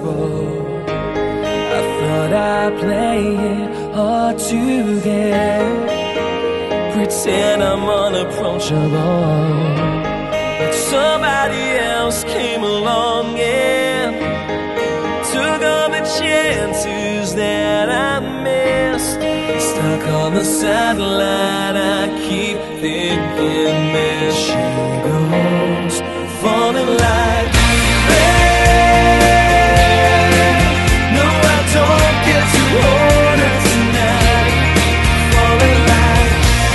road. I thought I'd play it hard to get, pretend I'm unapproachable, but somebody else came along and took all the chances that I missed. Stuck on the satellite, I keep thinking there she goes, falling like rain. No, I don't get to hold her tonight, falling like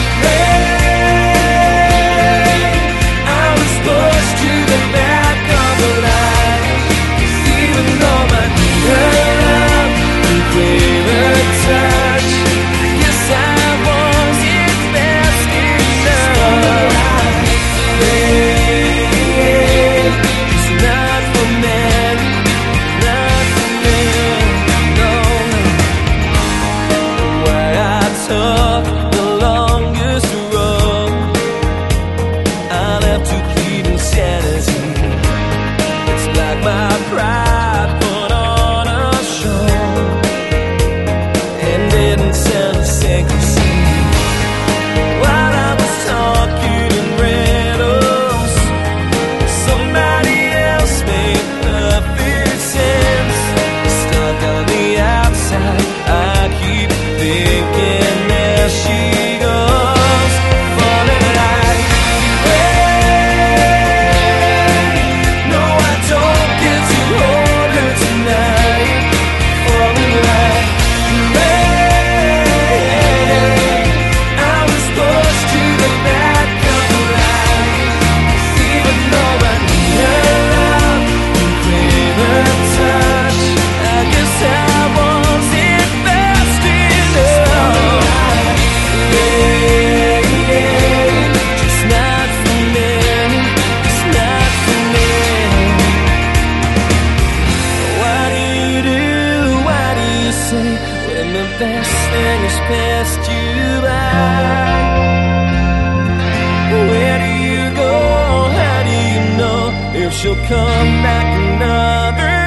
rain. I was pushed to the back of the line, 'cause even though I need her love and crave her touch, I guess I wasn't fast enough. Rain, it's not for me, not for me, no. Why I took the longest road, I left to plead insanity. It's like my pride put on a show and didn't sell a single seed. While I was talking in riddles, somebody else made perfect sense. Stuck on the outside, I keep thinking there she goes, falling like rain. No, I don't get to hold her tonight, falling like rain. I was pushed to the back of the line, 'cause even though I need her love and crave her touch, I guess I wasn't fast enough. Rain, just not for me, it's not for me. Why do you say when the best thing has passed you by? Where do you go? How do you know if she'll come back another